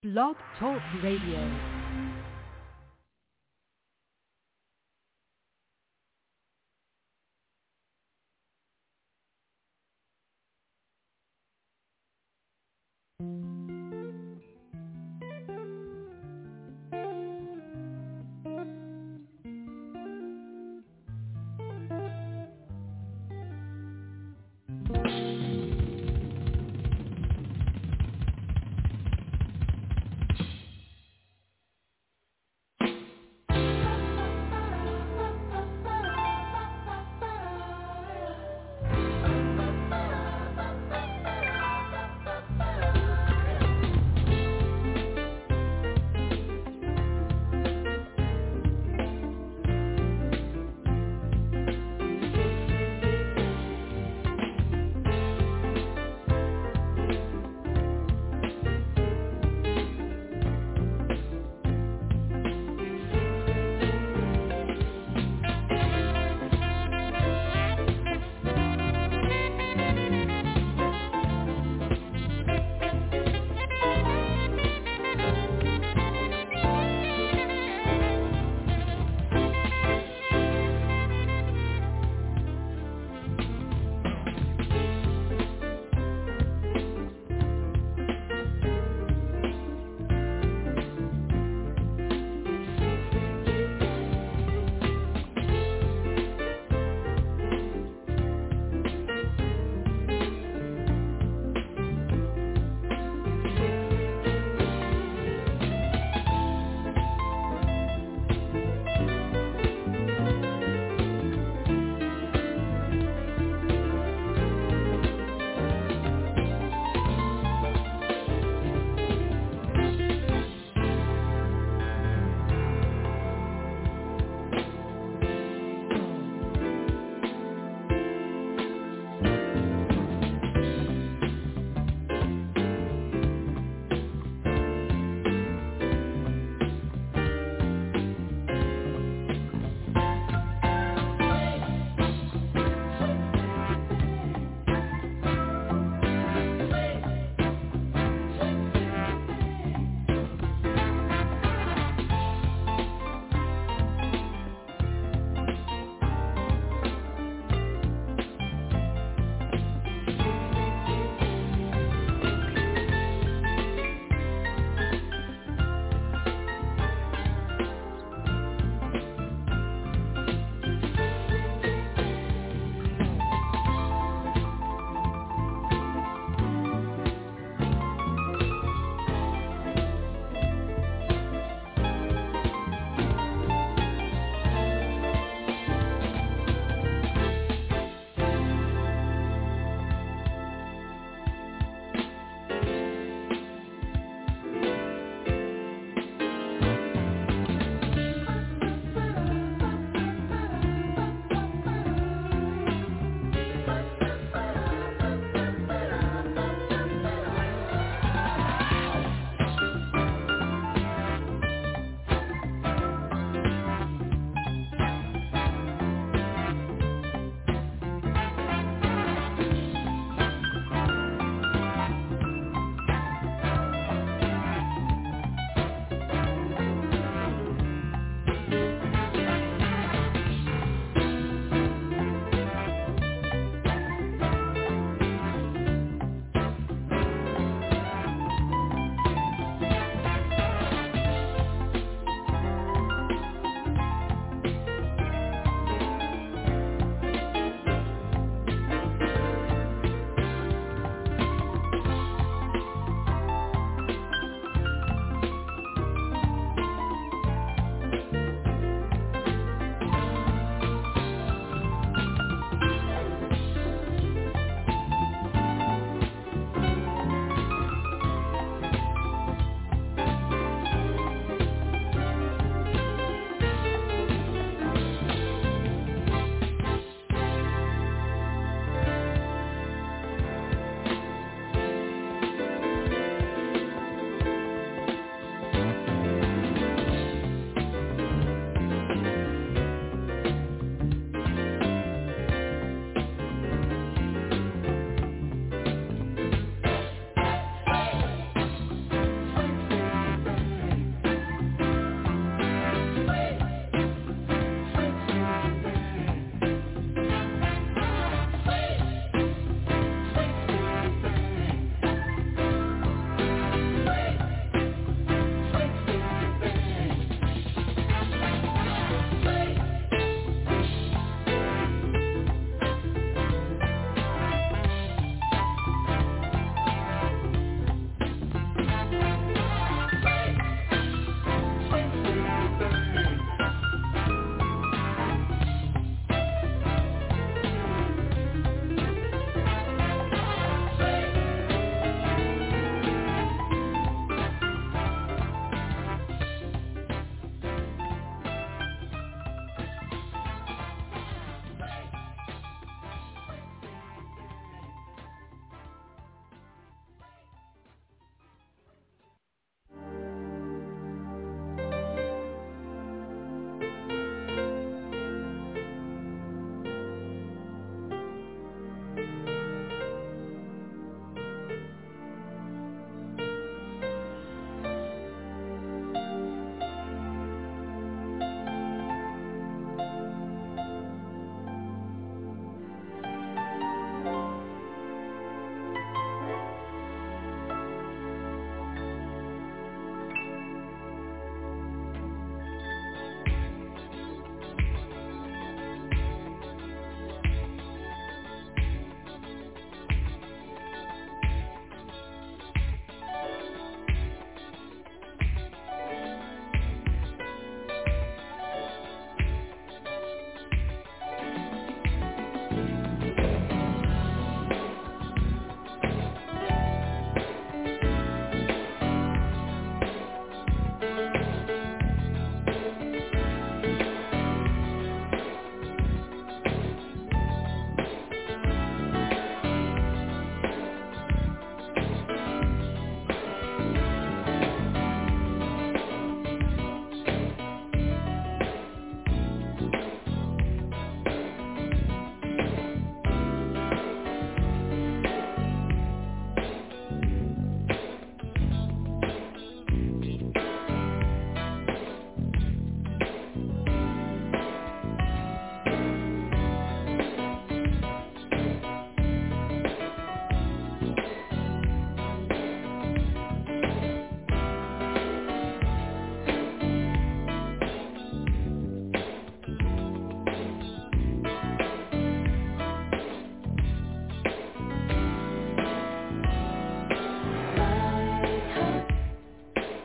Blog Talk Radio.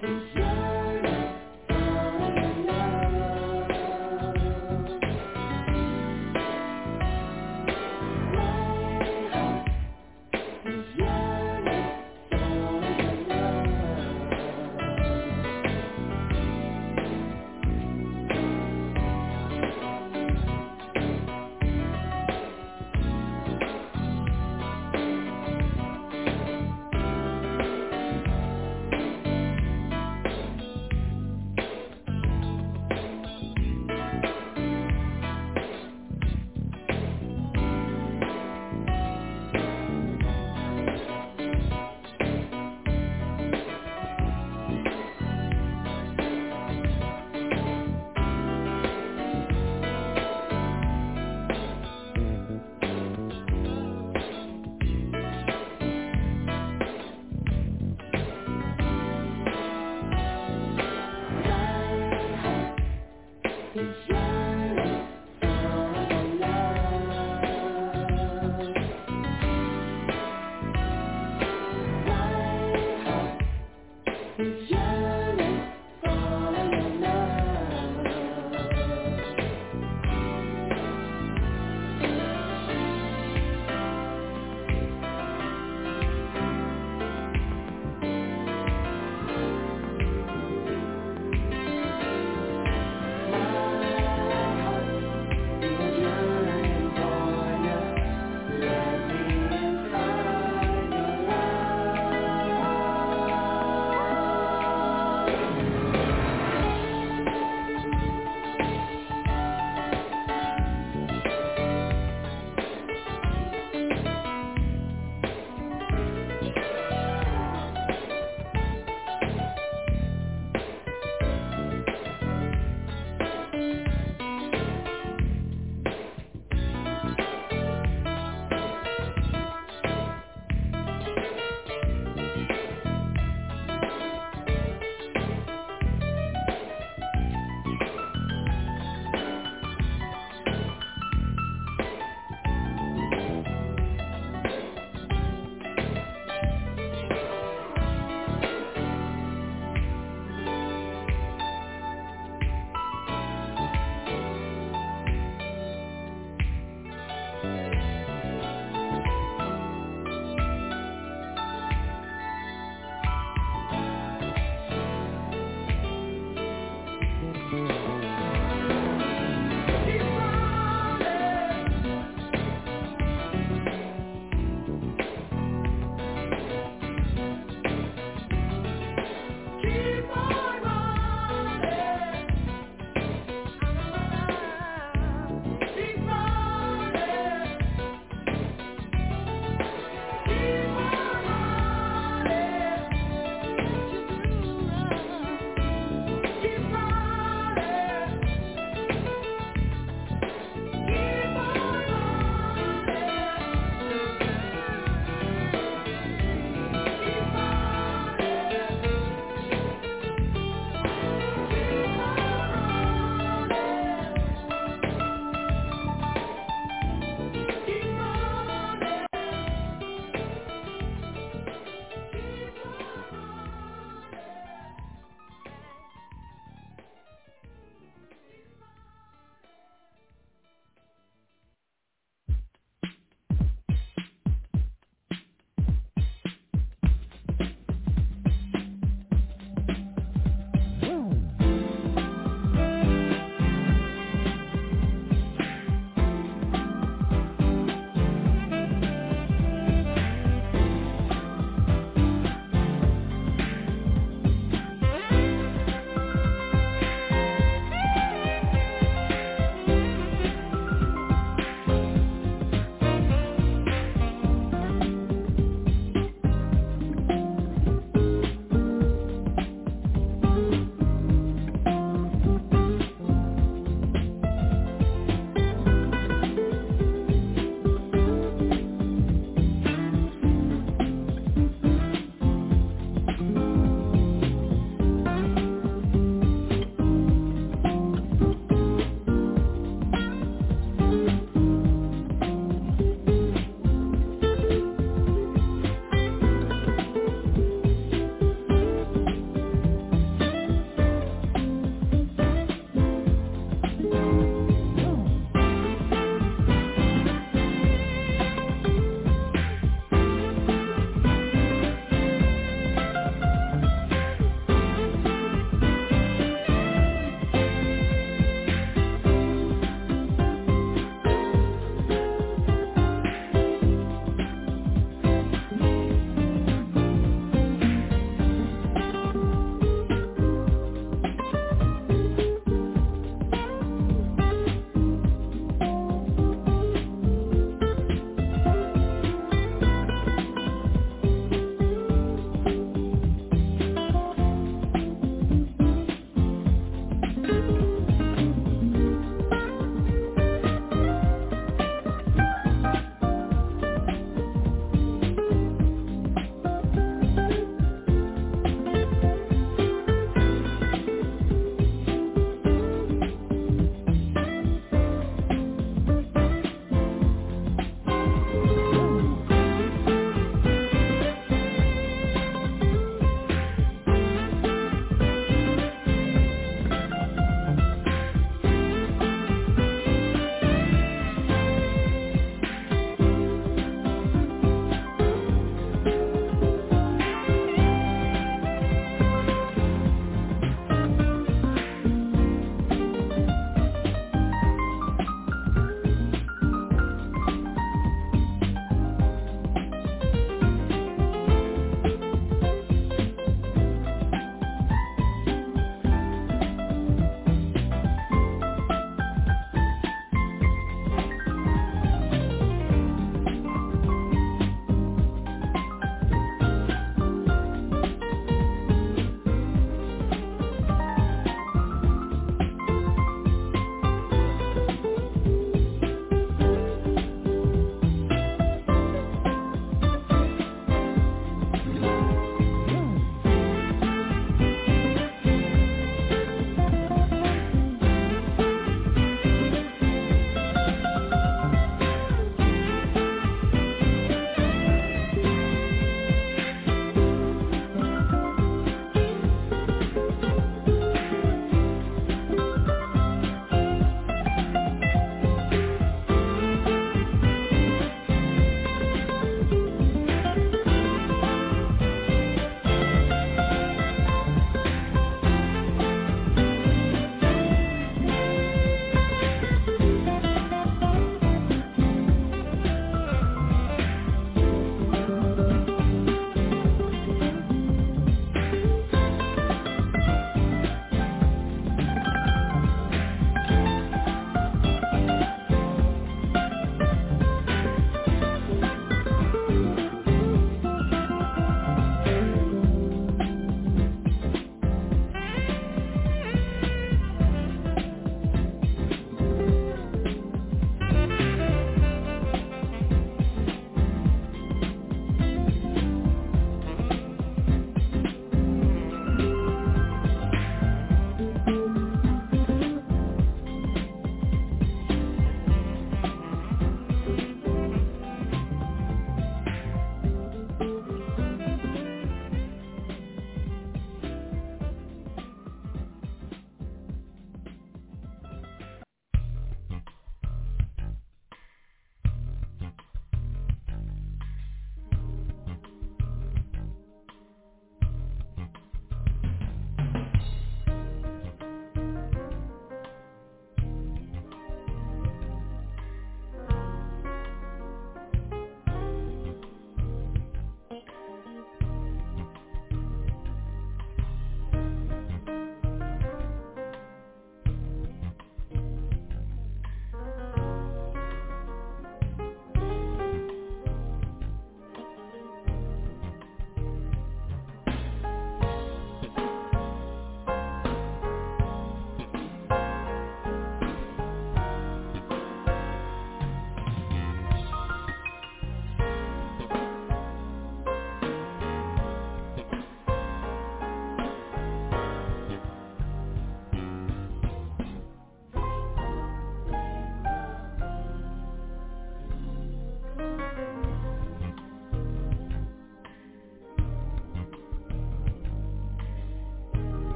is yearning for your love. My heart is yearning for your is yearning for your love. My heart is yearning for your love.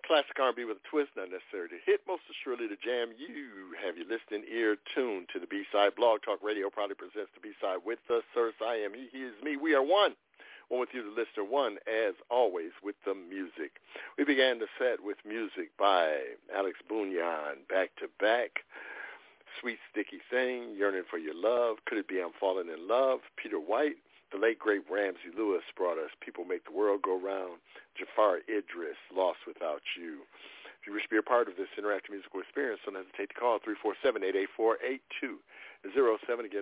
Classic R&B with a twist, not necessary to hit, most assuredly to jam. You have your listening ear tuned to the B-Side. Blog Talk Radio proudly presents the B-Side with us. Sirs, I am he is me. We are one. One with you, the listener. One, as always, with the music. We began the set with music by Alex Bunyan, Back to Back, Sweet Sticky Thing, Yearning for Your Love, Could It Be I'm Falling in Love, Peter White. The late, great Ramsey Lewis brought us People Make the World Go Round. Jafar Idris, Lost Without You. If you wish to be a part of this interactive musical experience, don't hesitate to call 347-884-8207. Again,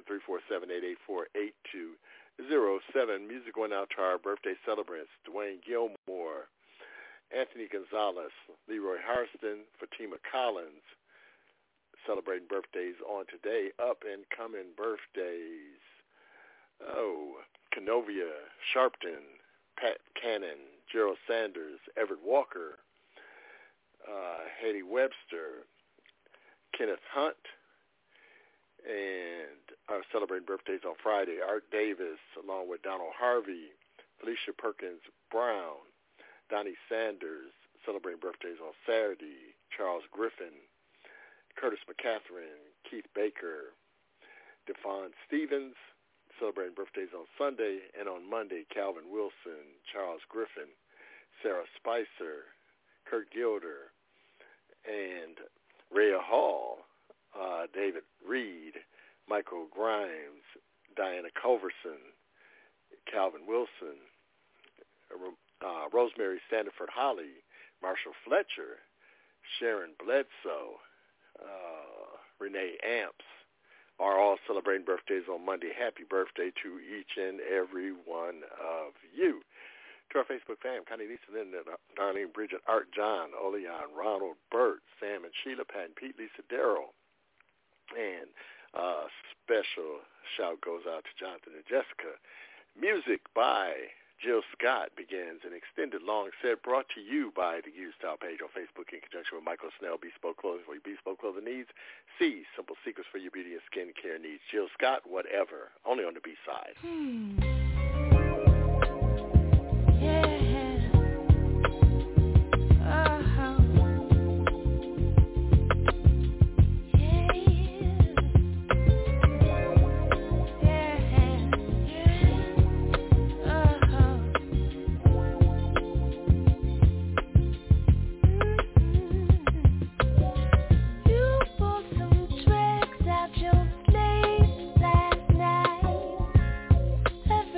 347-884-8207. Music going out to our birthday celebrants, Dwayne Gilmore, Anthony Gonzalez, Leroy Harston, Fatima Collins, celebrating birthdays on today. Up and coming birthdays. Kenovia Sharpton, Pat Cannon, Gerald Sanders, Everett Walker, Haiti Webster, Kenneth Hunt, and are celebrating birthdays on Friday. Art Davis, along with Donald Harvey, Felicia Perkins Brown, Donnie Sanders, celebrating birthdays on Saturday. Charles Griffin, Curtis McCatherine, Keith Baker, Devon Stevens, celebrating birthdays on Sunday, and on Monday, Calvin Wilson, Charles Griffin, Sarah Spicer, Kurt Gilder, and Rhea Hall, David Reed, Michael Grimes, Diana Culverson, Calvin Wilson, Rosemary Sandiford Holly, Marshall Fletcher, Sharon Bledsoe, Renee Amps, are all celebrating birthdays on Monday. Happy birthday to each and every one of you. To our Facebook fam, Connie, Lisa, Linda, Darlene, Bridget, Art, John, Oleon, Ronald, Bert, Sam, and Sheila, Pat, and Pete, Lisa, Darrell. And special shout goes out to Jonathan and Jessica. Music by Jill Scott begins an extended long set brought to you by the Gear Style page on Facebook in conjunction with Michael Snell, Bespoke Clothing for your bespoke clothing needs. C, Simple Secrets for your beauty and skin care needs. Jill Scott, whatever, only on the B-side. Every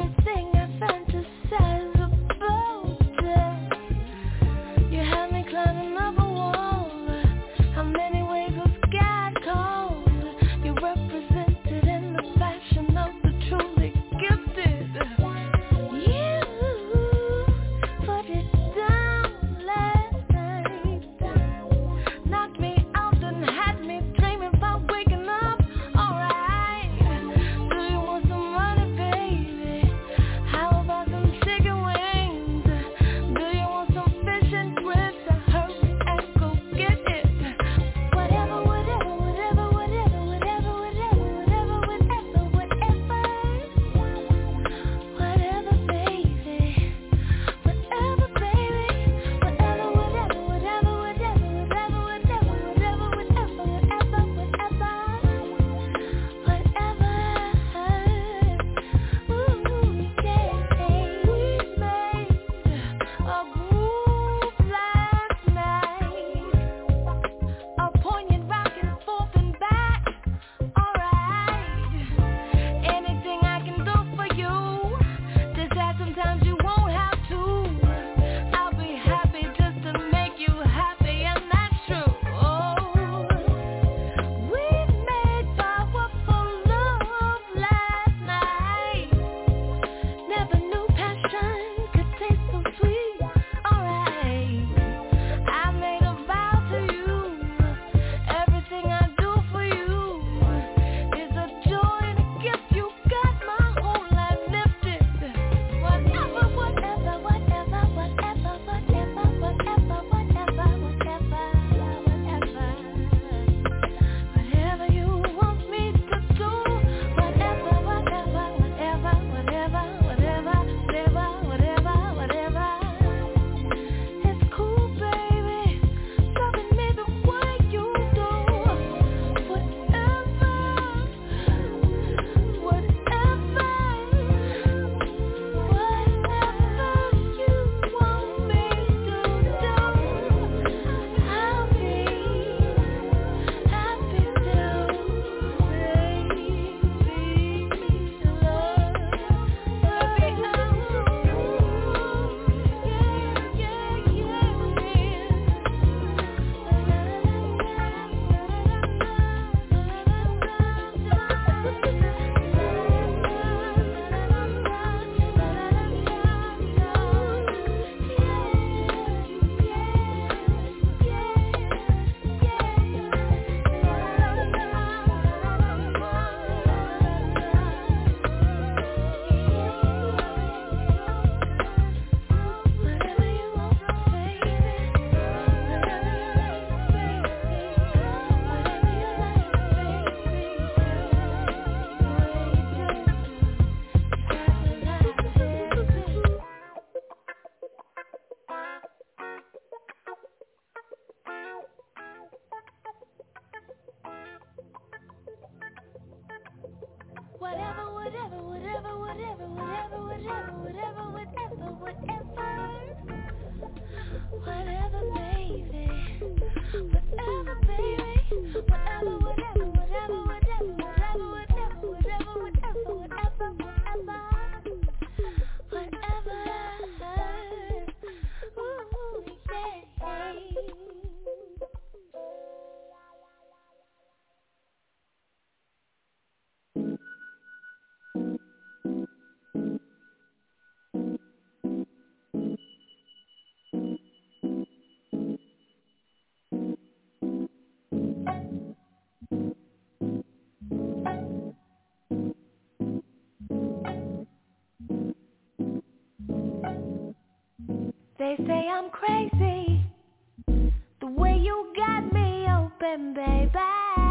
They say I'm crazy, the way you got me open, baby.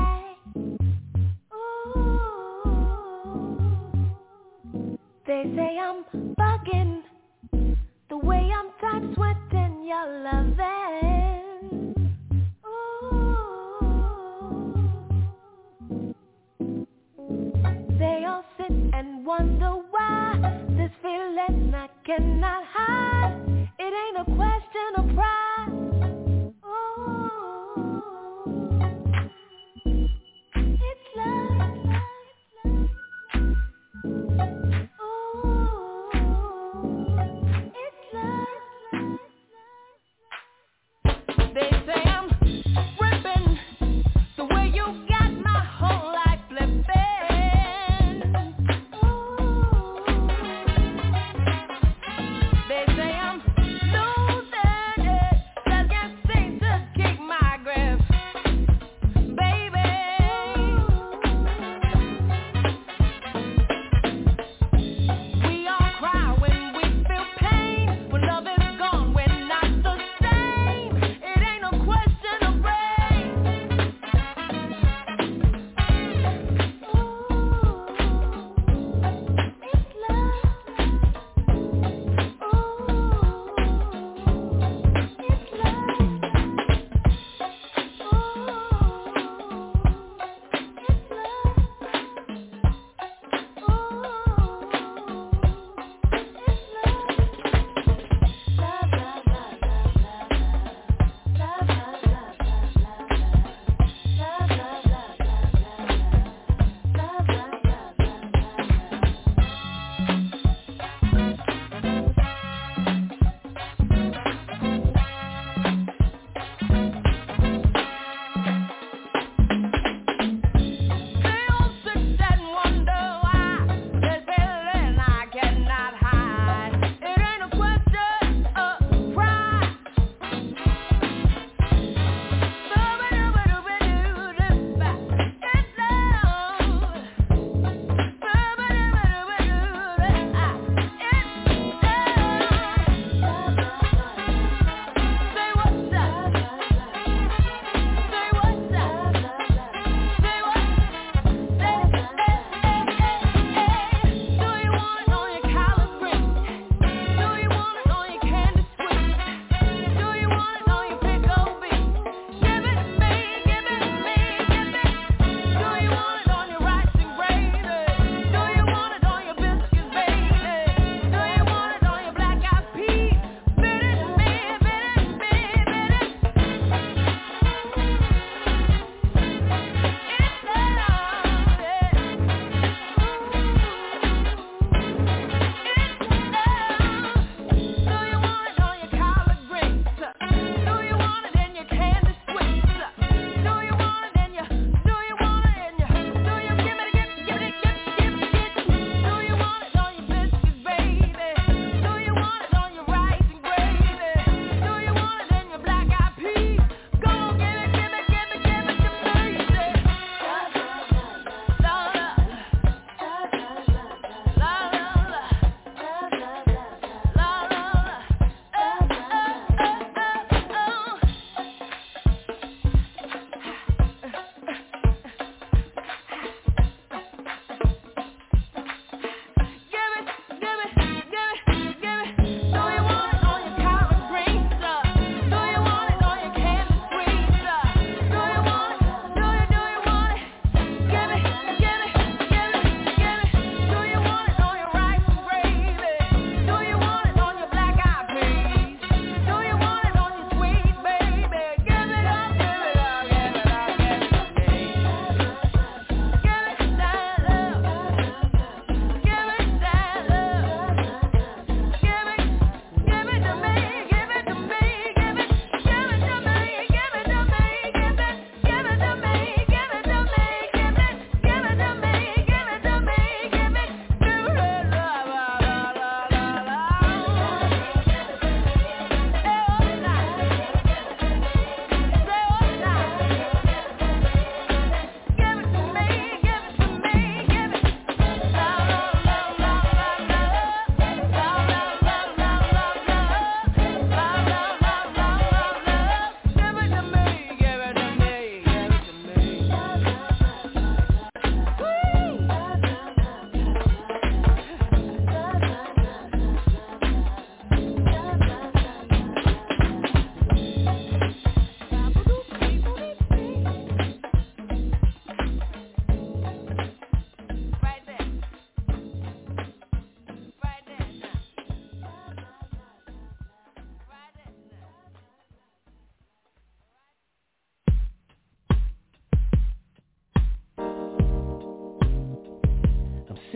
Ooh. They say I'm bugging, the way I'm time sweating your loving. Ooh. They all sit and wonder why this feeling I cannot hide. It ain't a question of pride. Ooh. It's love. Ooh. It's love. They say I'm ripping, the way you got my whole life flipping. Ooh. They say I'm losing it, just can't seem to keep my grip, baby.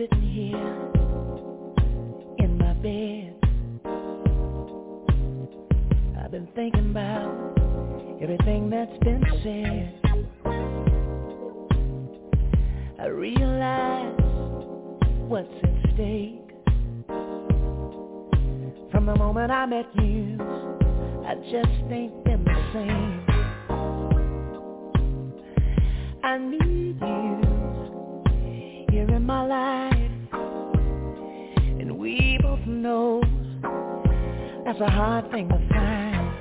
sitting here in my bed, I've been thinking about everything that's been said. I realize what's at stake. From the moment I met you, I just ain't been the same. I need you here in my life, and we both know that's a hard thing to find.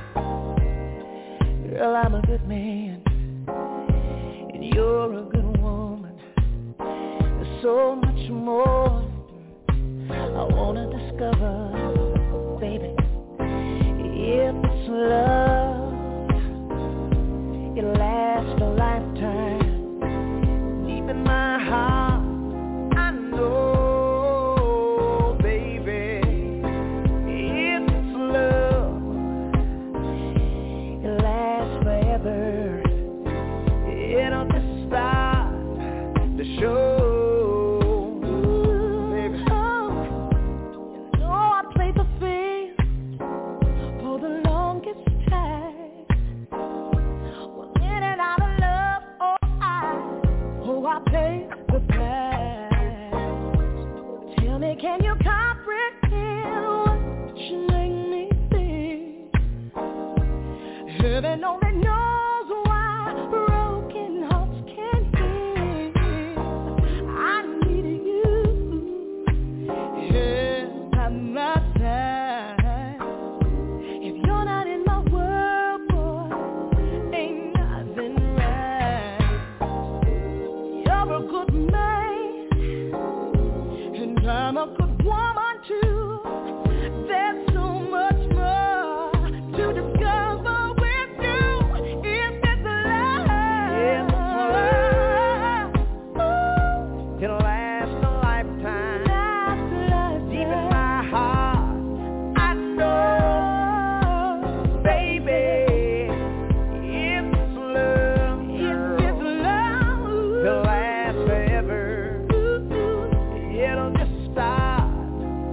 Girl, I'm a good man, and you're a good woman. There's so much more I wanna discover, baby. If it's love, it'll last a lifetime. Deep in my heart, I know, baby. If it's love, it'll last forever. It'll just start to show. Can you comprehend what you make me feel? Heaven only knows why broken hearts can't heal. I need you here by my side. If you're not in my world, boy, ain't nothing right. You're a good man, and I'm a good woman too. There's so much more to discover with you. If it's love, it'll last a lifetime. Deep in my heart, I know, baby. If it's love, it'll last forever. It'll just start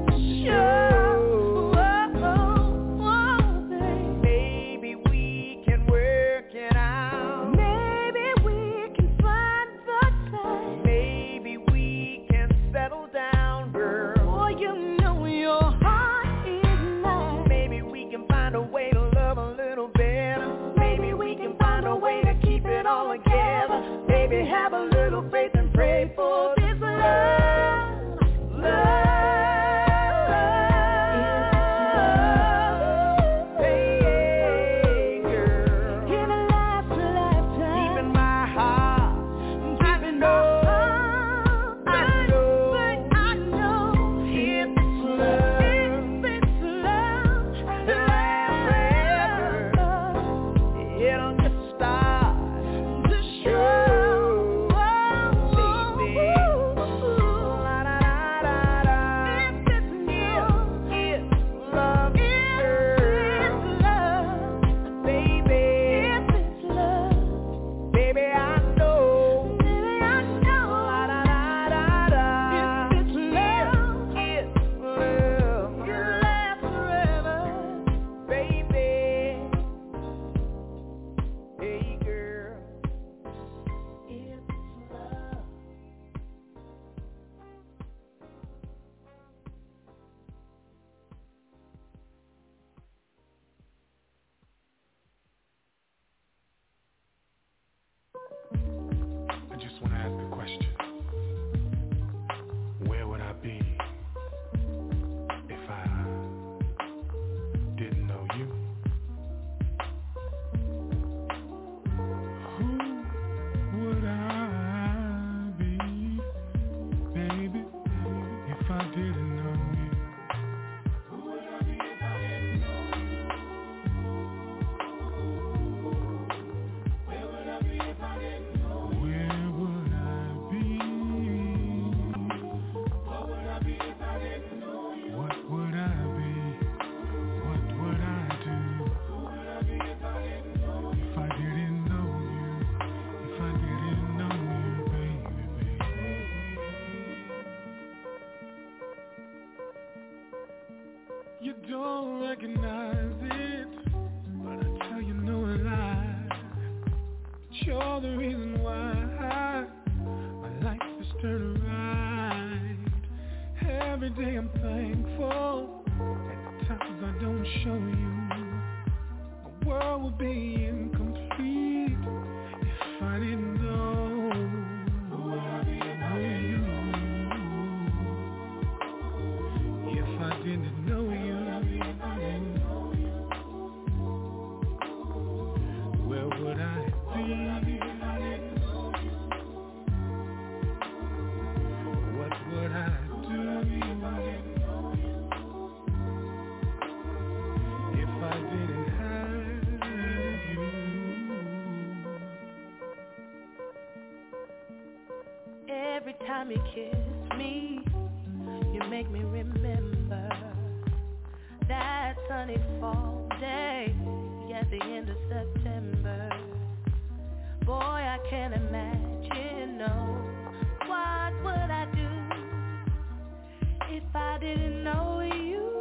You don't recognize it, but I tell you no lie. You're the reason why my life is turned around. Every day I'm thankful. At the times I don't show you, my world would be incomplete if I didn't know you. If I didn't know you, where would I be? What would I do if I didn't have you? Every time you kiss me, you make me remember that sunny fall day at the end of September. Boy, I can't imagine, no. What would I do if I didn't know you?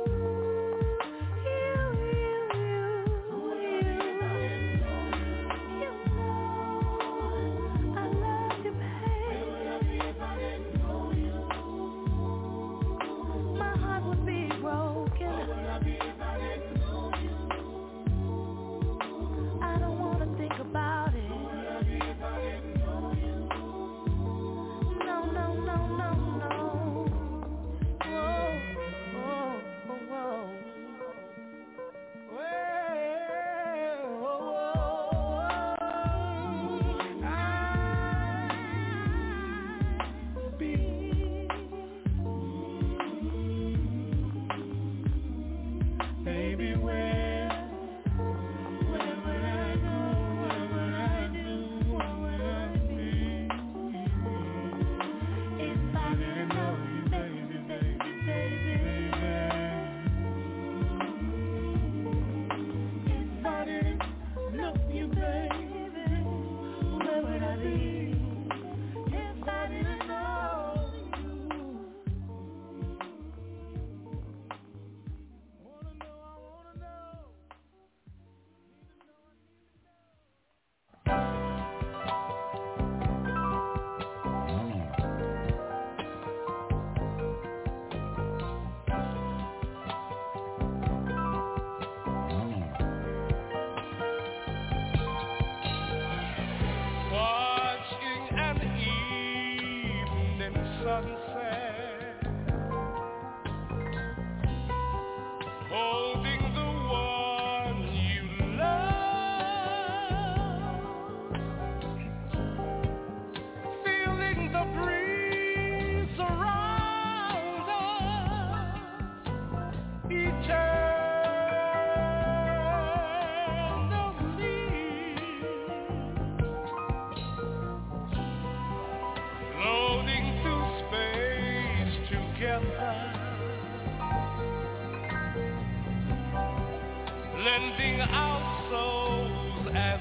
Lending our souls as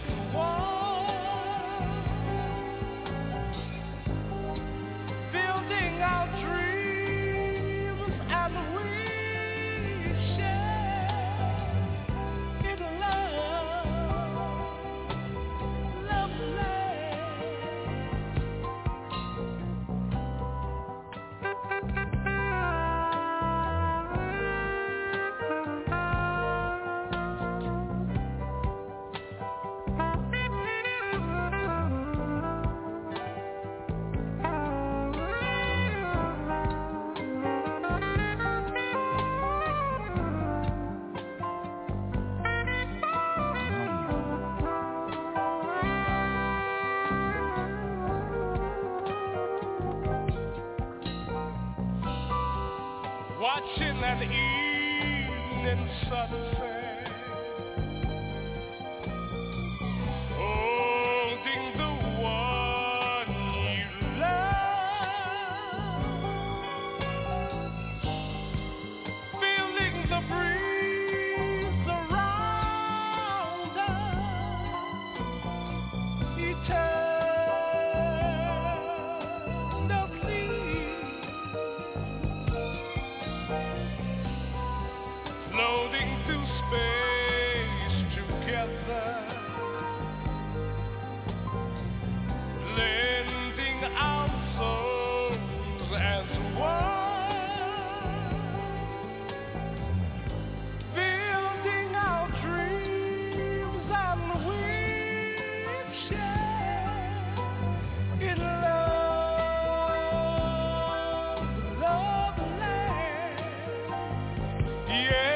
one, building our dreams, and we share in love watching an evening sunset, holding the one you love, feeling the breeze around us, eternally. floating through space together, lending our souls as one, building our dreams and we share in love land. Yeah.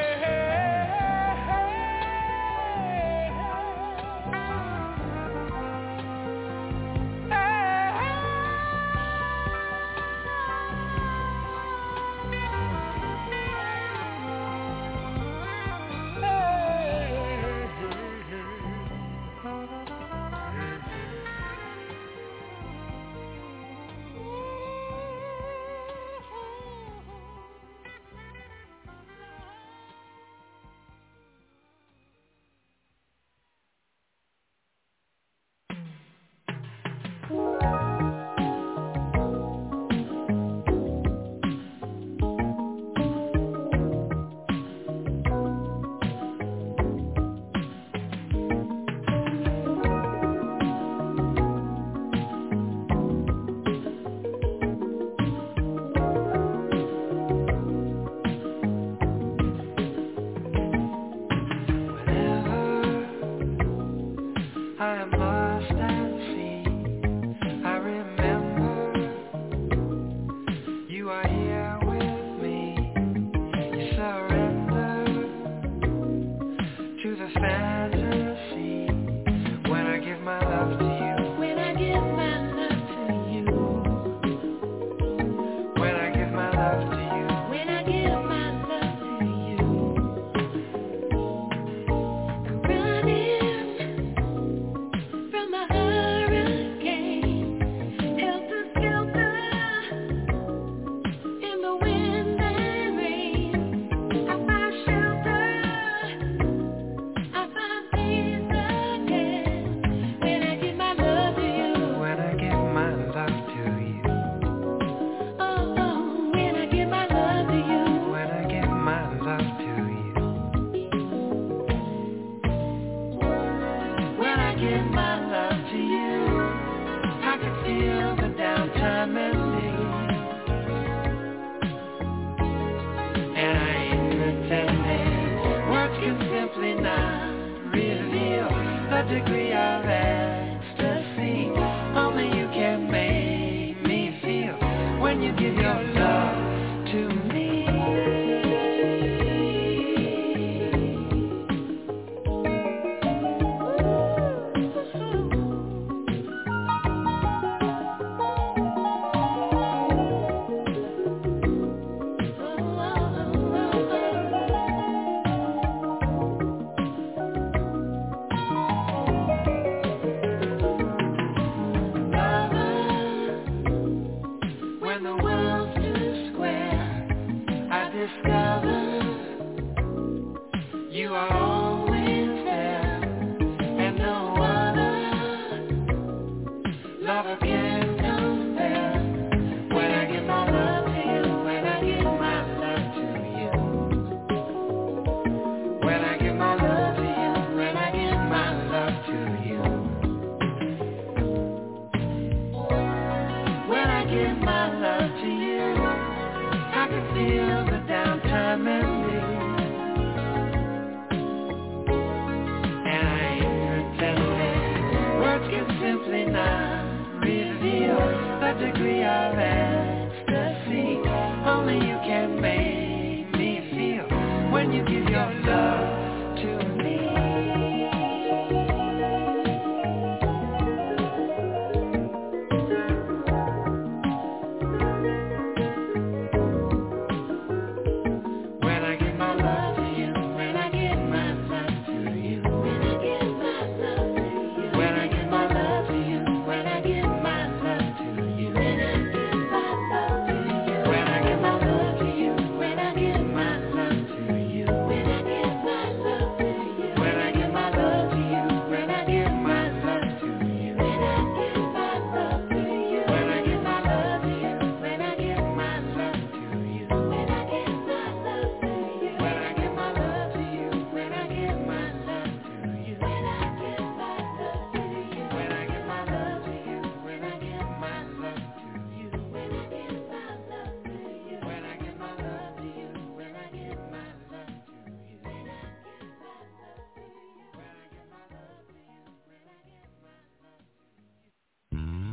When I give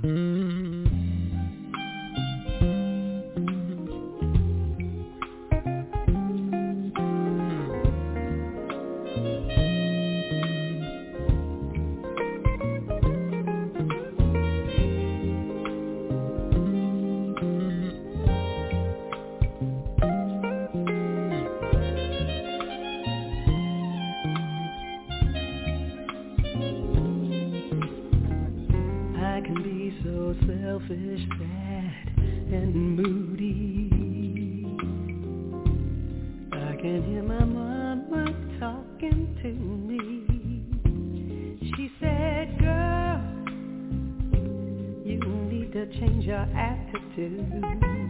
Selfish, sad, and moody. I can hear my mama talking to me. She said, girl, you need to change your attitude.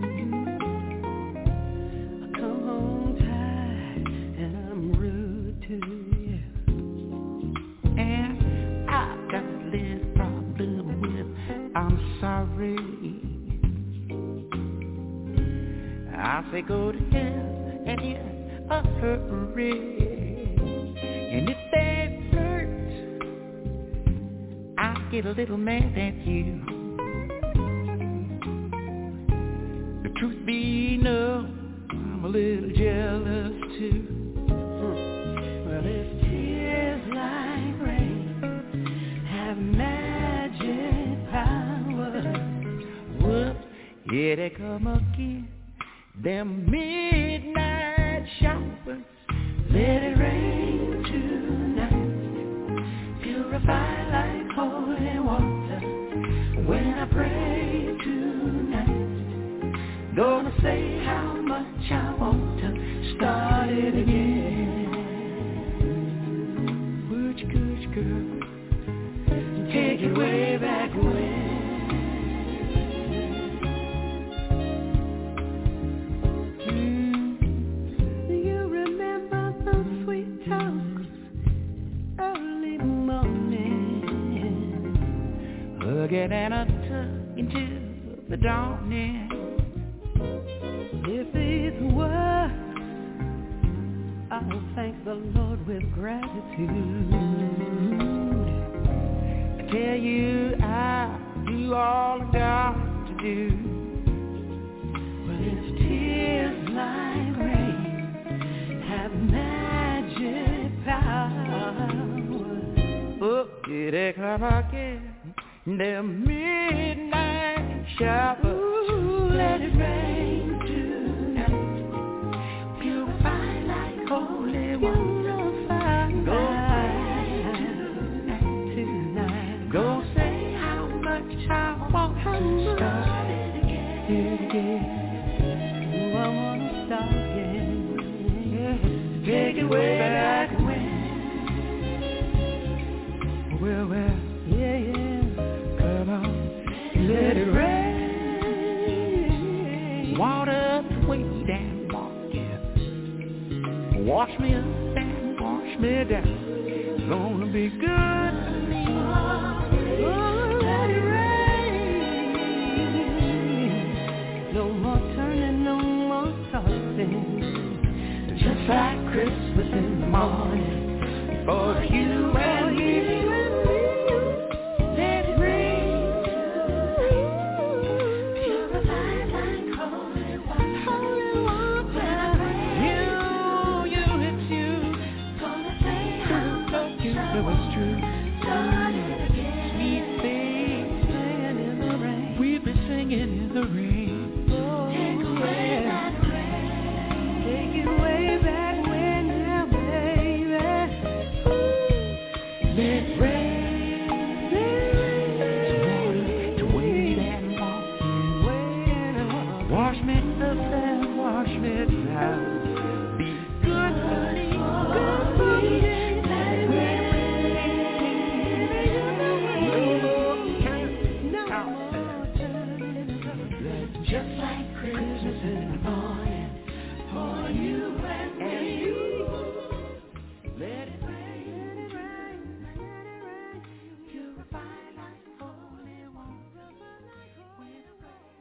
I come home tired and I'm rude to you. And I've got a little problem with I'm sorry. I say go to hell and in a hurry. And if that hurts, I get a little mad at you. The truth be known, I'm a little jealous too. Well, if tears like rain have magic power, whoops, here they come again, them midnight showers. Let it rain tonight, purify like holy water. When I pray tonight, gonna say how much I want to start it again. Butch, good girl, take it way back when. You remember those sweet talks early morning, hugging and a tugging till the dawning. If it's worth, I'll thank the Lord with gratitude. I tell you, I do all I got to do. But if tears like rain have magic power, oh, here they come again, the midnight showers. Ooh, let it rain tonight, purify like holy water. Go tonight, go say how much I want to start it again. Ooh, I wanna start again. Take it way back when. Well, yeah, come on, let it rain. Water way down, wash me up and wash me down. It's gonna be good. Oh, let it rain. No more turning, no more tossing. Just like Christmas in the morning for you and me. Let it rain. Purify like holy water. When I pray, it's you. Gonna say how much you know it's true. Start it again. Sweet things singing in the rain. We've been singing in the rain. Take away that rain. Take it way back when now, baby. Let it rain. To wait and walk. Wash me up and wash me down. Be good for me, good for me. Let it rain. No more turning. Just like Christmas in the morning for you and me. Let it rain, let it rain, let it rain. Purify like holy water. When it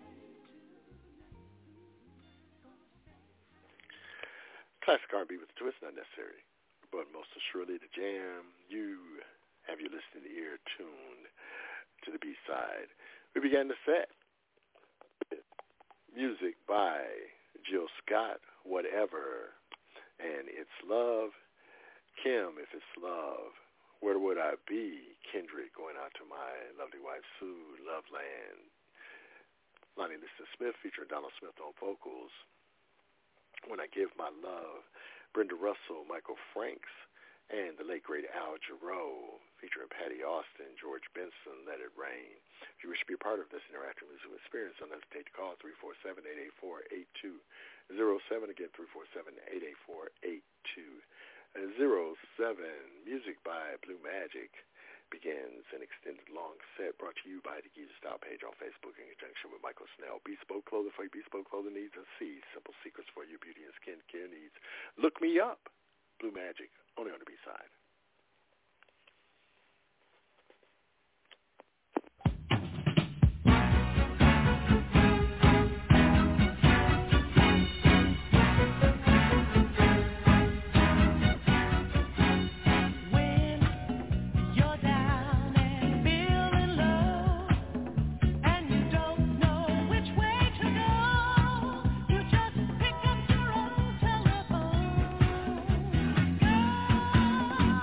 Classic R&B with a twist, not necessary, but most assuredly the jam. You have your listening ear tuned to the B-side We began the set with music by Jill Scott, Whatever, and It's Love. Kim, If It's Love. Where Would I Be? Kendrick, going out to my lovely wife Sue, Loveland. Lonnie Liston Smith featuring Donald Smith on vocals. When I Give My Love. Brenda Russell, Michael Franks, and the late great Al Jarreau featuring Patty Austin, George Benson, Let It Rain. If you wish to be a part of this interactive musical experience, don't hesitate to call 347-884-8207. Again, 347-884-8207. Music by Blue Magic begins an extended long set brought to you by the Geezer Style page on Facebook in conjunction with Michael Snell. Bespoke clothing for your bespoke clothing needs, and C, simple secrets for your beauty and skin care needs. Look me up. Blue Magic, only on the B-side. Telephone.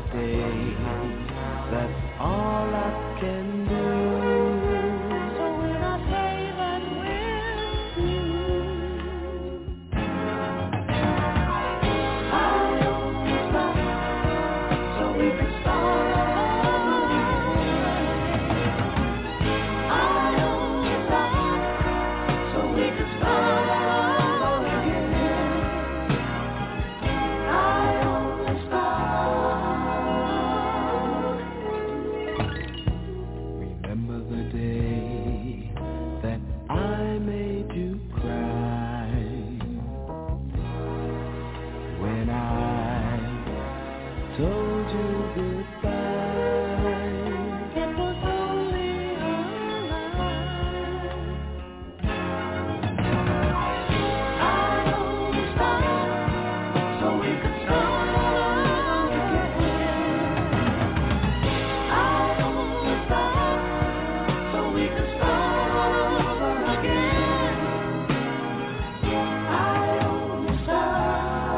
day. That's all I can do. So when I say that we're through, I only stop so we can start over again. I only stop so we can start over again. I only stop. Remember the day that I made you cry when I told you goodbye. It was only a lie. I only stopped so we could start again. I only stopped so we could start over again. I only stopped.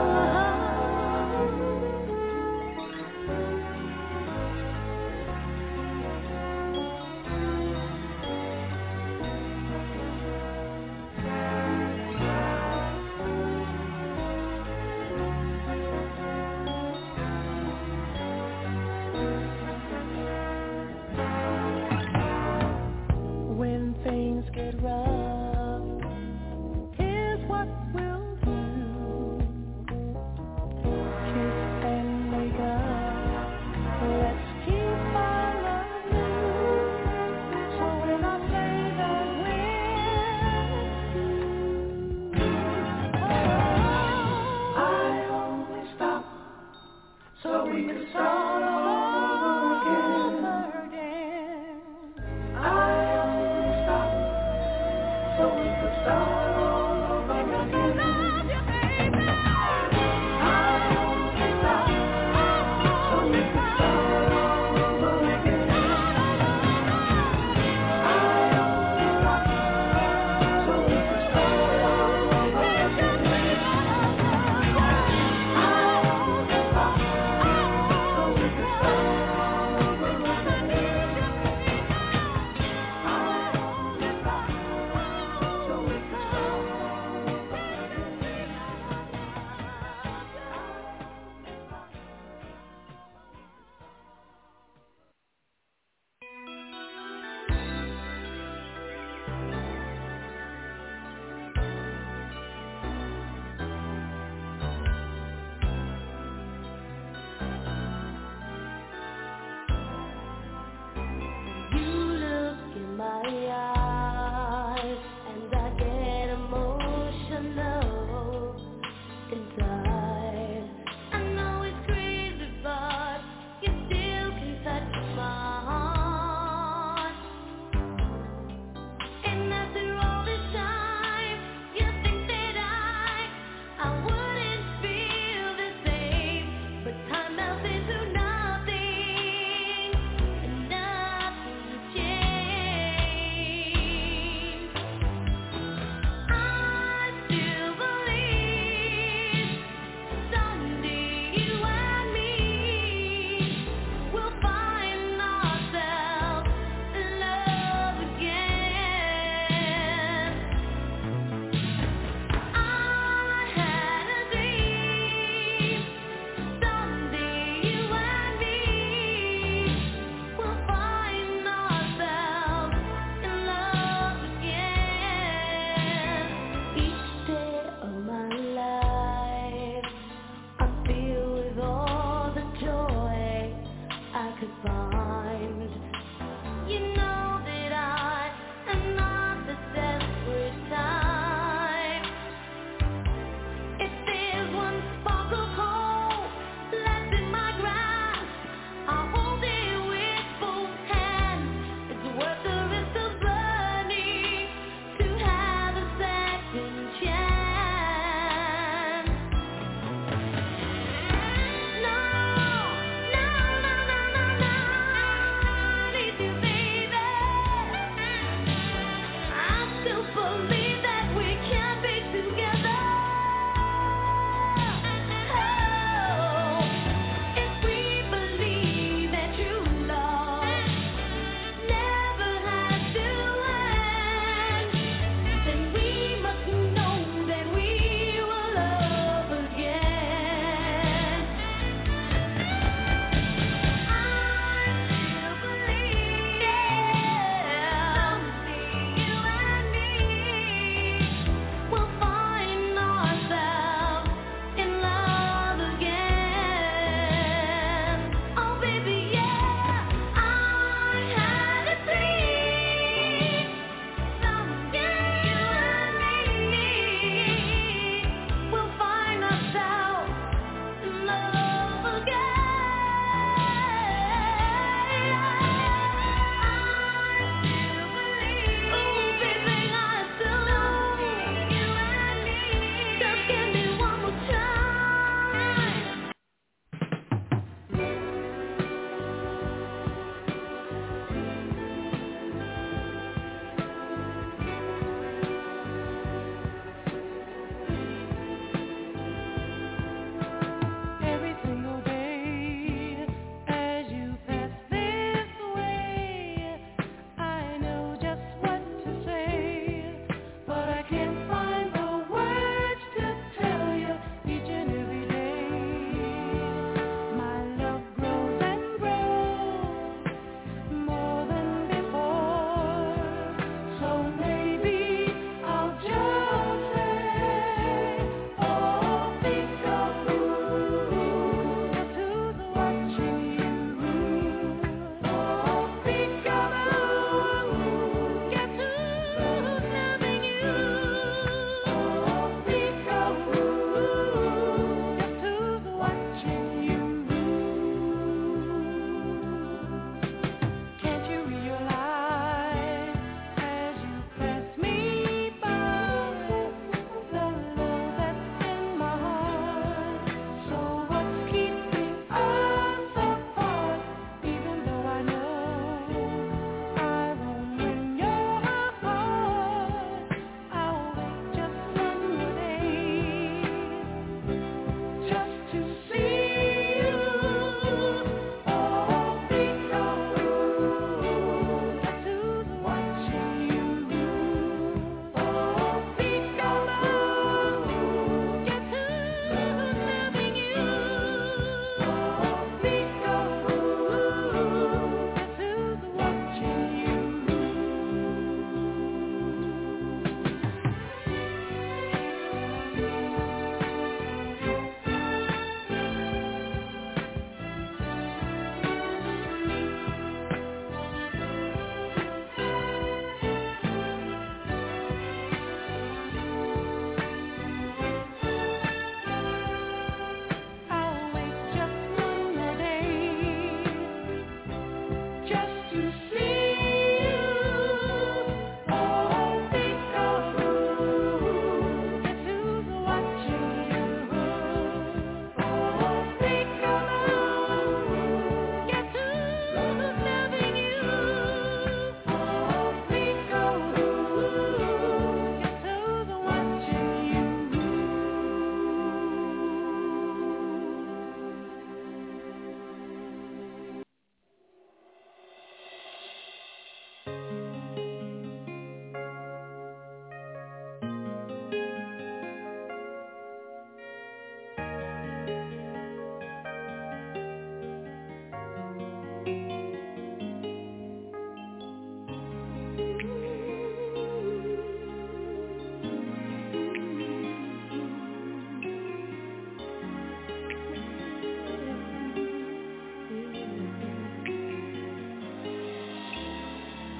When things get rough, here's what we'll do. Kiss and make up. Let's keep our love new. So when I say that we're through, I only stop so we can start over again. I only stop so we can start over again. I only stop so we can start over again. I only stop so we can start over again. I only stop so we can start over again. I only stop so we can start over You look in my eyes and I get emotional inside. I know it's crazy, but you still can touch my heart. And after all this time, you think that I wouldn't feel the same, but time melts into nothing, and nothing changed. I still believe someday you and me will find ourselves in love again. I had a dream someday you and me will find ourselves in love again. Each day of my life I feel with all the joy I could find. You know that I am not the desperate type. If there's one spark of hope left in my grasp, I'll hold it with both hands. It's worth the risk of burning to have a second chance. No, no, no, no, no, no.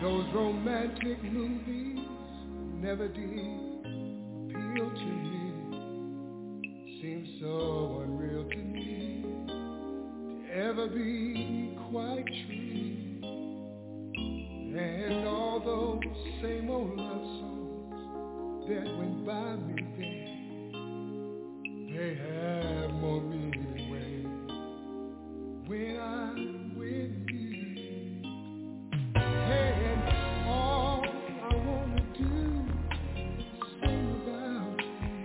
Those romantic movies never did appeal to me. Seems so unreal to me to ever be quite true. And all those same old love songs that went by me then, they have more meaning when I'm with you. And all I wanna do is sing about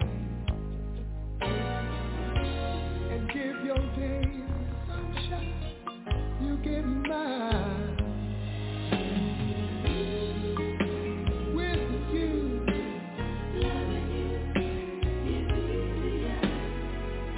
you and give your days sunshine. You give mine. With you, loving you,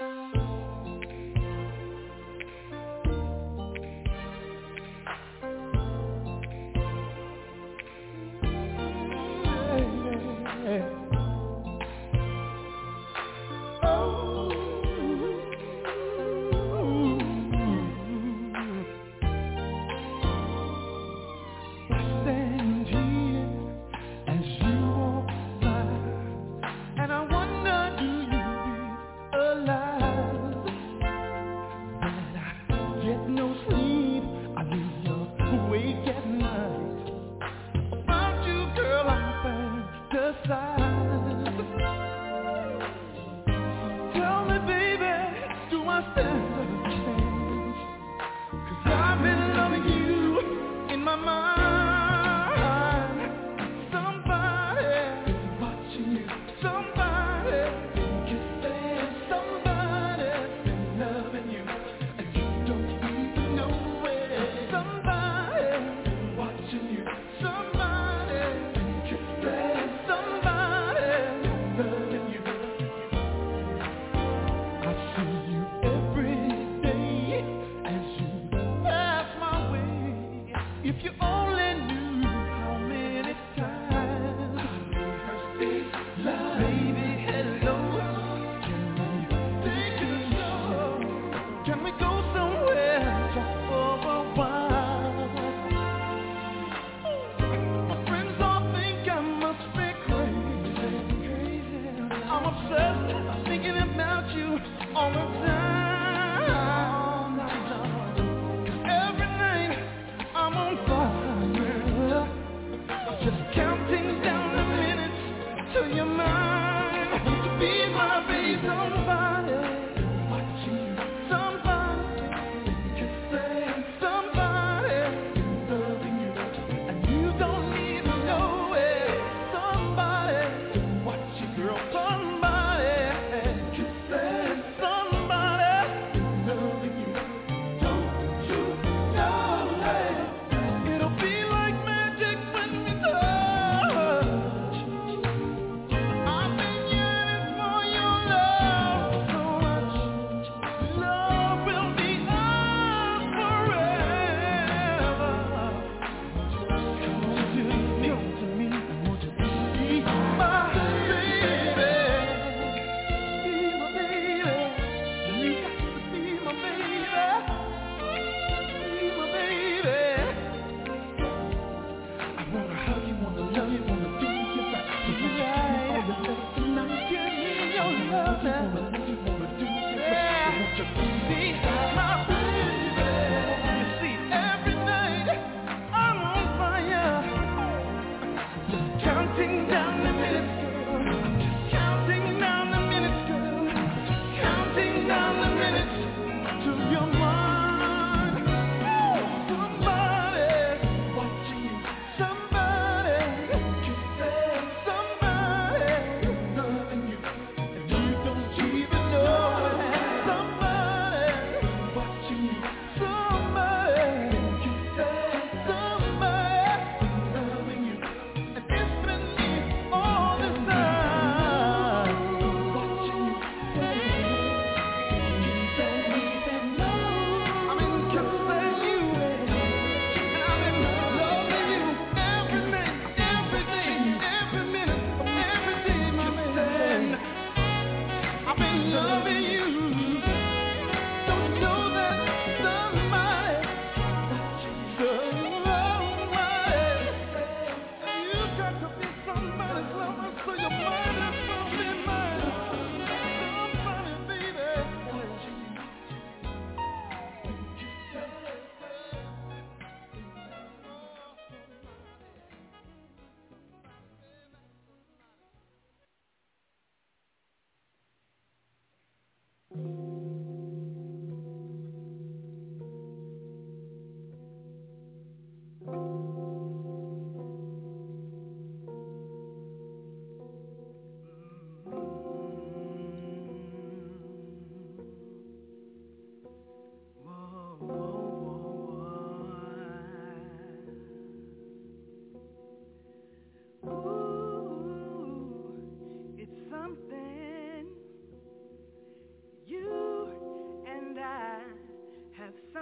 You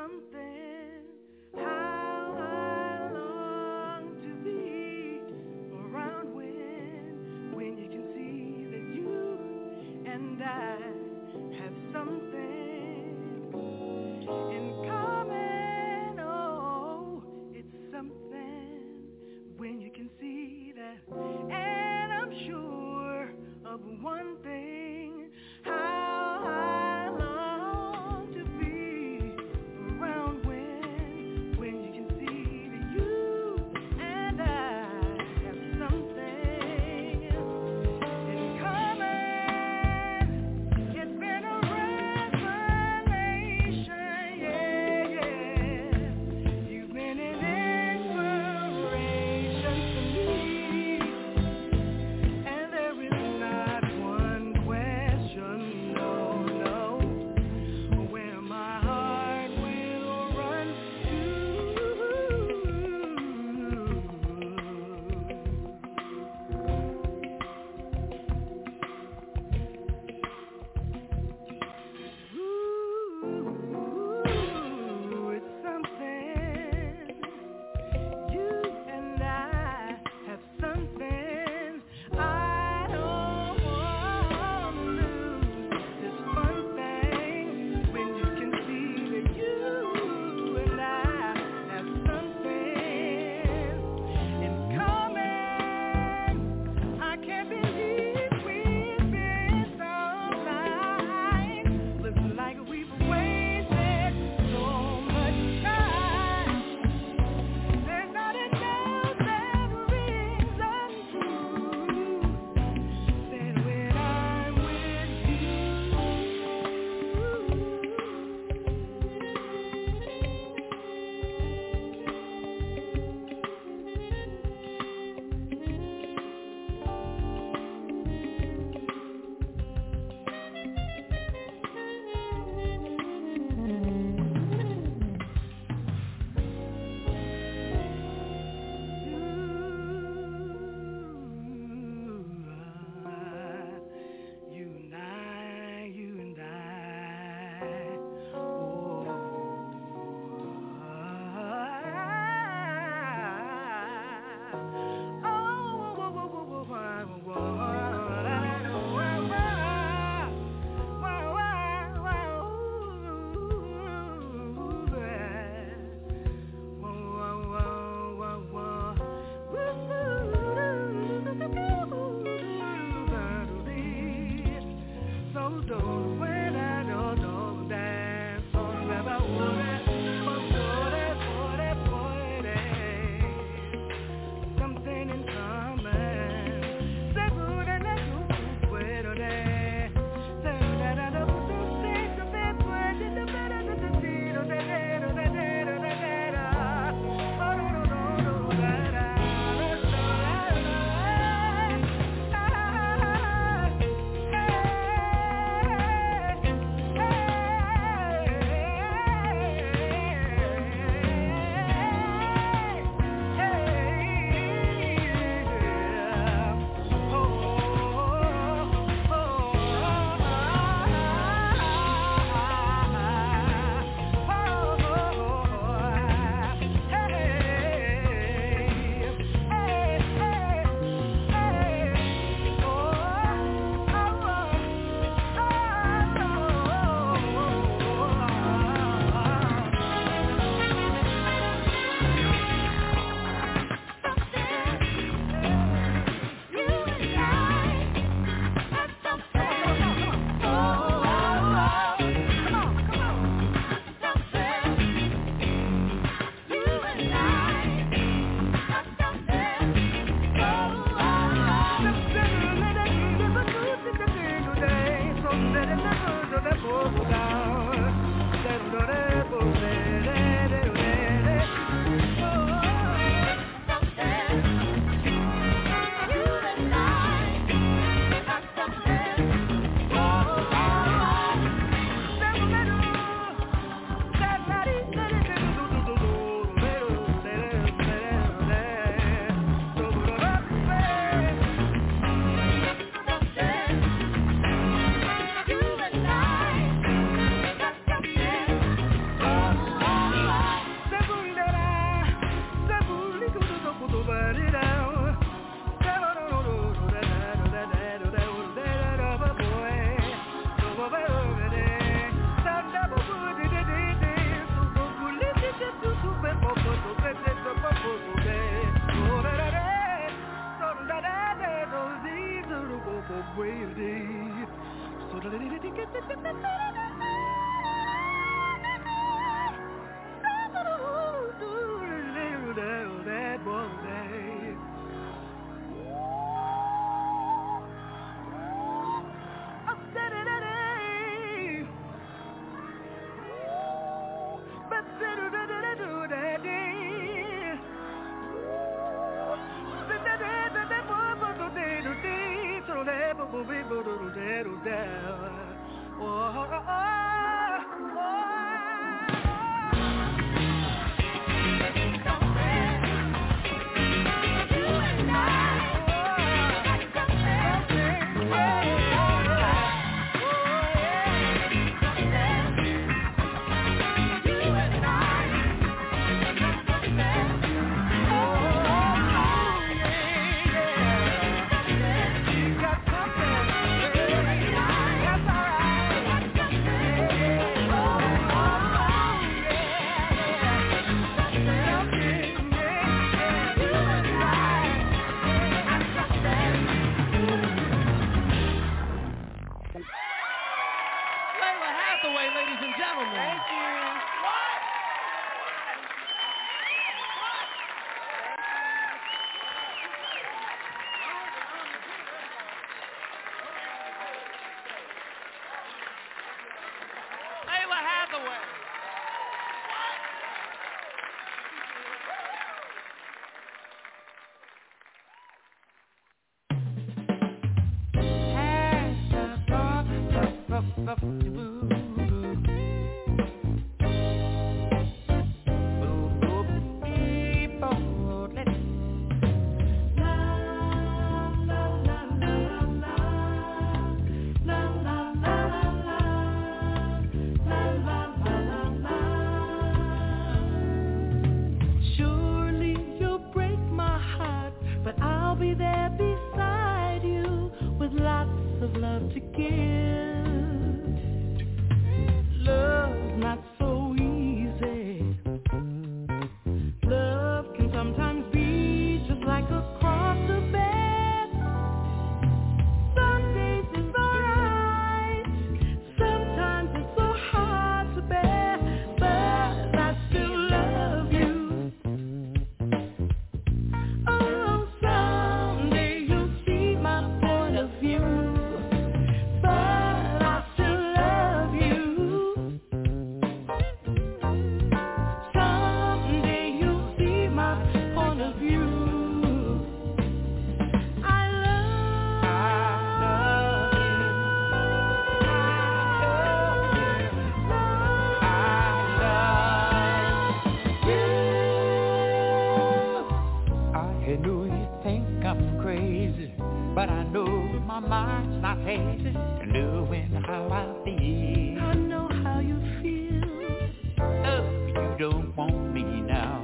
something. How I long to be around when you can see that you and I have something in common. Oh, it's something when you can see that. And I'm sure of one thing. How I long to be around when baby, knowing how I feel. I know how you feel. Oh, you don't want me now.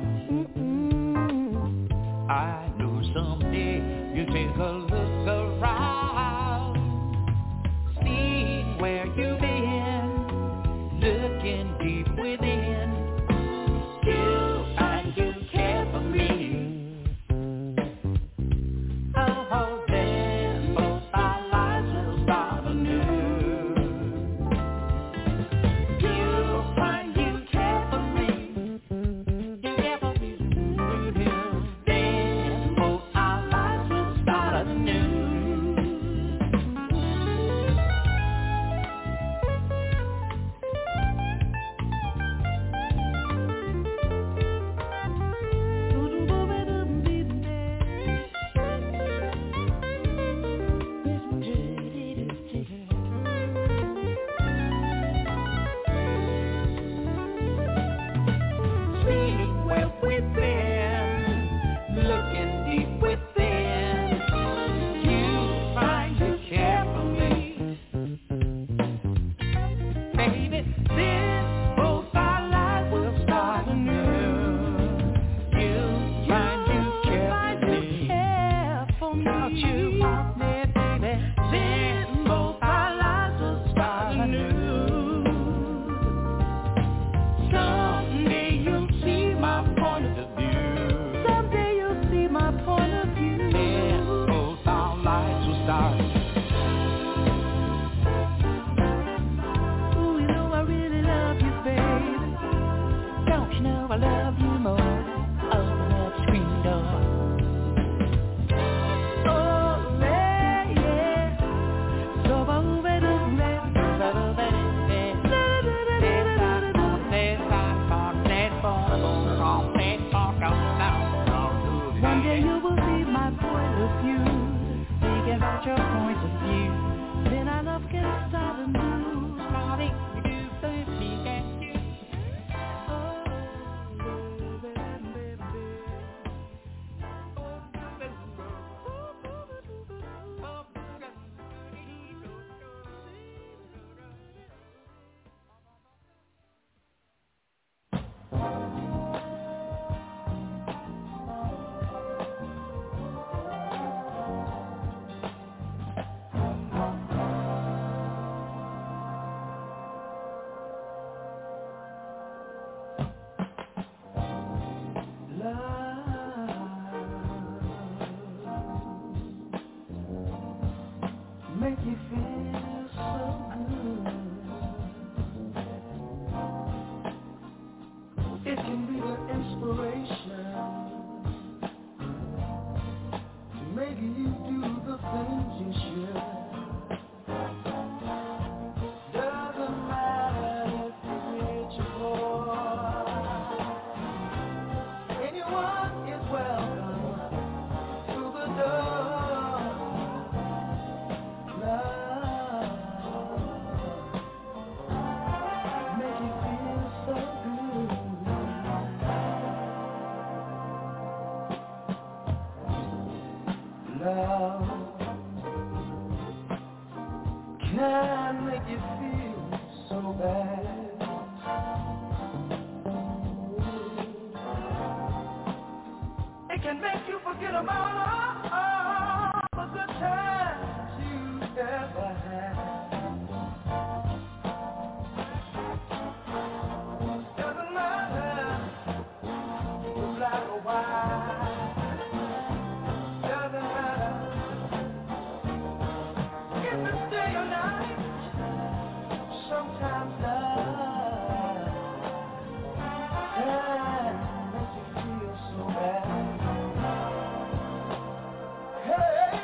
Mm-mm. I know someday you'll take a look around, see where you've been, looking deep within. You and you care for me. Oh, then both our lives will start anew. You and you care for me. You care for me. Then both our lives will start anew. Where we've been, looking deep within. You find you care for me, baby. Then both our lives will start anew. You find you care for me. Don't you want me, baby? Then both our lives will start anew. Someday you'll see my point of view. Someday you'll see my point of view. Then both our lives will start. Ooh, you know I really love you, baby. Don't you know I love you more? Open that screen door. Oh, yeah, yeah. So, one day you will see my point of view. Speak about your point of view. Then our love can start anew. Starting to do the speak and you. Oh, baby. Make you feel so good. It can be the inspiration to make you do the things you should. Doesn't matter if you're rich or poor. Anyone is welcome to the door. Make you feel so good. Love can make you feel so bad. It can make you forget about all the good times you ever had. Doesn't matter who's black or white. Doesn't matter if it's day or night. Sometimes love can make you feel so bad. Hey.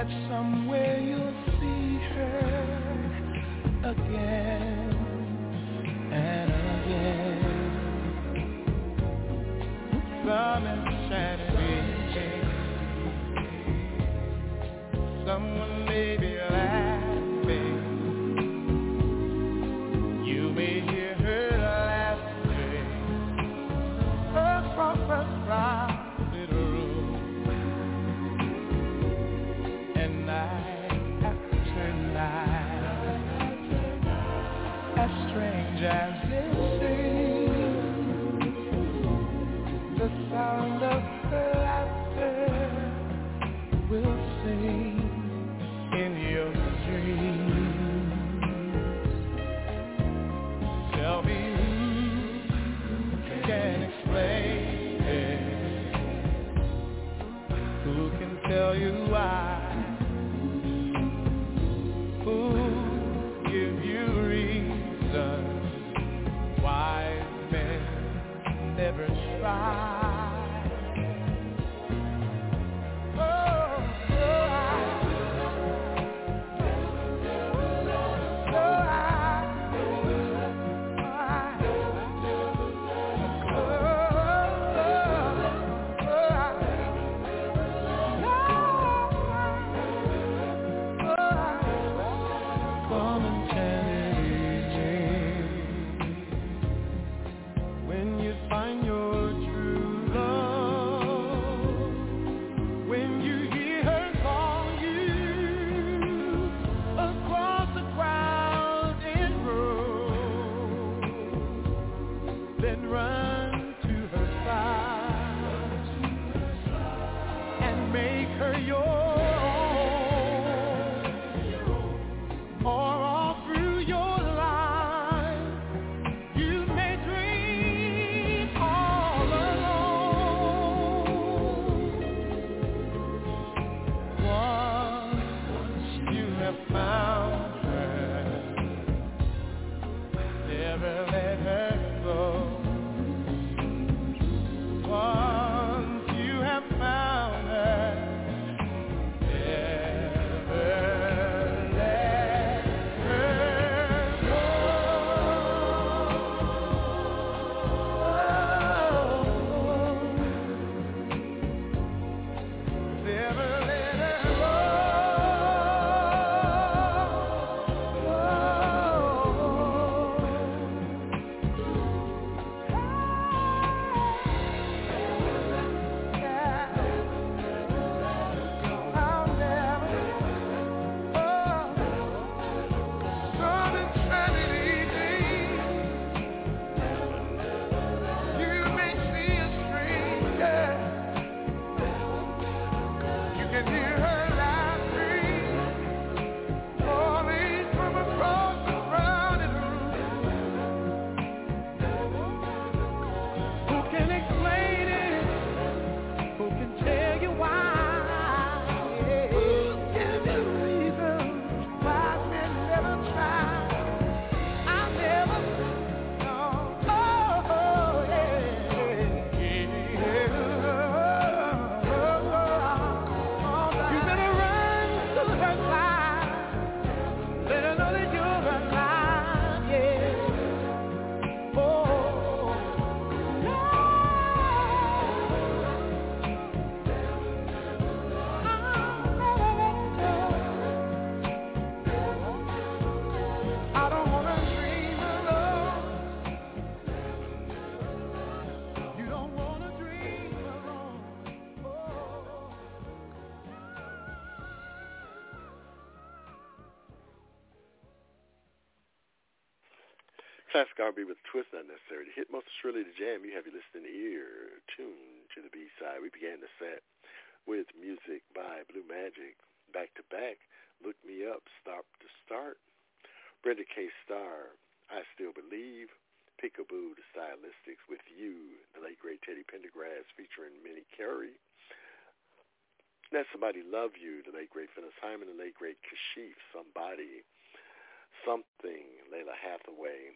that somewhere you'll see her again and again. Some insanity, someone may be laughing. You may hear her laughing across the crowded room, and night after night, as strange as it seems, the sound of her laughter will sing in your dreams. Tell me who can explain it? Who can tell you why? Who give you reasons why men never try? Classic R&B with a twist, not necessary to hit. Most surely the jam. You have your listening ear tuned to the B-side. We began the set with music by Blue Magic, back to back. Look Me Up, Stop to Start. Brenda K. Starr, I Still Believe. Peekaboo, The Stylistics with You. The late great Teddy Pendergrass featuring Minnie Carey. Let Somebody Love You. The late great Phyllis Hyman. The late great Kashif, Somebody. Something, Layla Hathaway.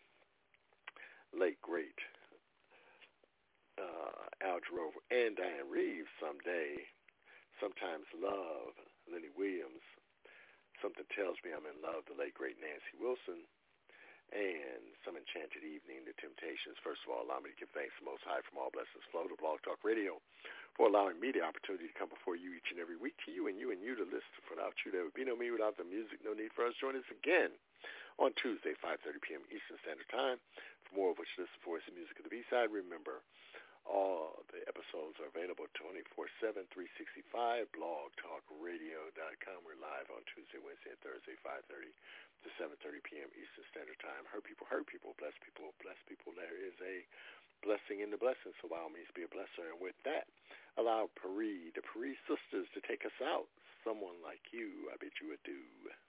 Late great Al Jarreau and Diane Reeves, Someday. Sometimes Love, Lenny Williams. Something Tells Me I'm in Love, the late, great Nancy Wilson. And Some Enchanted Evening, The Temptations. First of all, allow me to give thanks to the Most High from all blessings flow to Blog Talk Radio for allowing me the opportunity to come before you each and every week, to you and you and you to listen. Without you, there would be no me. Without the music, no need for us. Join us again on Tuesday, 5:30 p.m. Eastern Standard Time. For more of what you listen for is the music of the B-side. Remember, all the episodes are available 24/7, 365, blogtalkradio.com. We're live on Tuesday, Wednesday, and Thursday, 5:30 to 7:30 p.m. Eastern Standard Time. Hurt people, bless people, bless people. There is a blessing in the blessing, so by all means be a blesser. And with that, allow the Paris sisters to take us out. Someone Like You, I bid you adieu.